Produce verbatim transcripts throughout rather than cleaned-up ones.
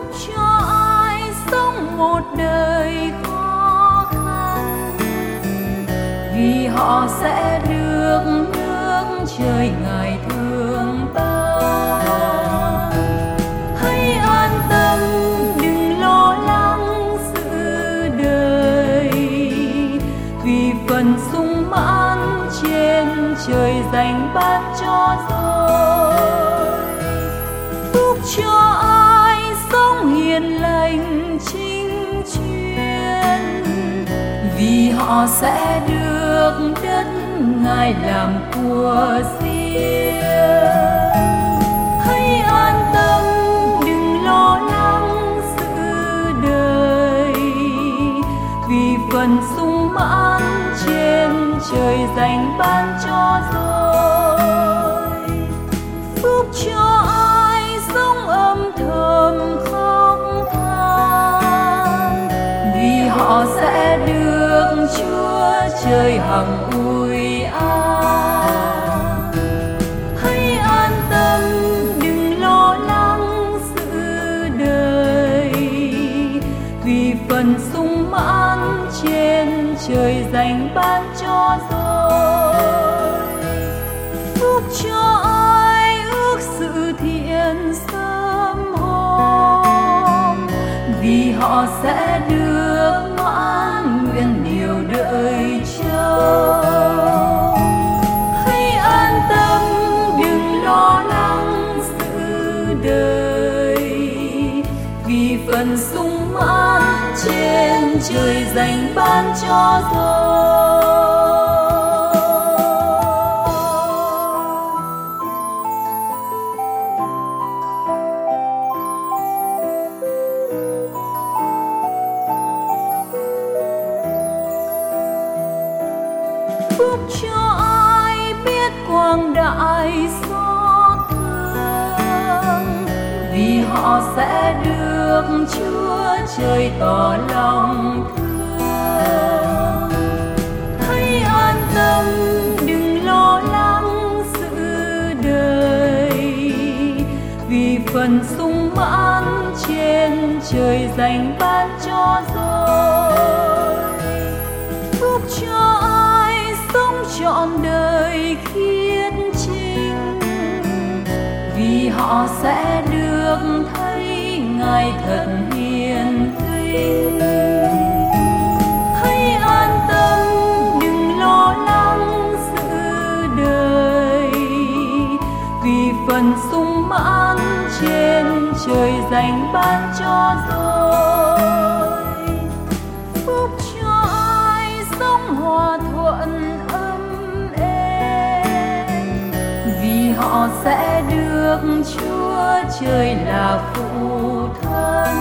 cho ai sống một đời khó khăn, vì họ sẽ được nước trời Ngài thương ta. Hãy an tâm đừng lo lắng sự đời, vì phần sung mãn trên trời dành ban cho rồi. Phúc cho ai sống hiền lành chính chuyên, vì họ sẽ được đất Ngài làm của riêng. Hãy an tâm đừng lo lắng sự đời, vì phần sung mãn trên trời dành ban cho rồi. Phúc cho ai sống âm thầm khóc than, vì họ sẽ được Chúa trời hằng ủi an. Hãy an tâm đừng lo lắng sự đời, vì phần sung mãn trên trời dành ban cho rồi. Phúc cho ai ước sự thiện sớm hôm, vì họ sẽ được mãn nguyện điều đợi chờ. Hãy an tâm đừng lo lắng sự đời, vì phần sung mãn trên trời dành ban cho rồi. Phúc cho ai biết quang đại xót thương, vì họ sẽ được Chúa trời tỏ lòng thương. Hãy an tâm đừng lo lắng sự đời, vì phần sung mãn trên trời dành ban cho rồi. Phúc cho ai sống trọn đời khiết chính, vì họ sẽ được thấy Ngài thật hiền thinh. Hãy an tâm đừng lo lắng sự đời, vì phần sung mãn trên trời dành ban cho rồi. Phúc cho ai sống hòa thuận ấm êm, vì họ sẽ được Chúa trời là phụ thân.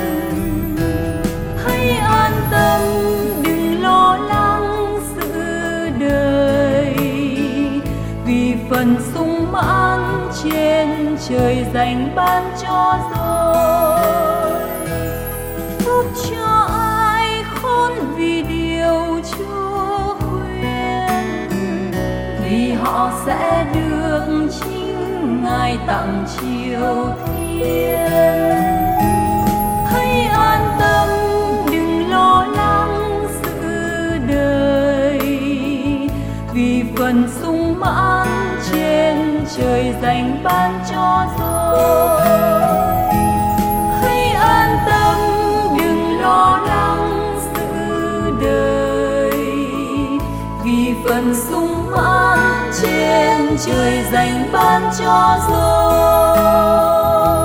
Hãy an tâm đừng lo lắng sự đời, vì phần sung mãn trên trời dành ban cho rồi. Phúc cho ai khôn vì điều Chúa khuyên, vì họ sẽ được chính Ngài tặng chiều thiên. Hãy an tâm đừng lo lắng sự đời, vì phần sung mãn trên trời dành ban cho rồi. Hãy an tâm đừng lo lắng sự đời, vì phần sung mãn trên trời dành ban cho rồi.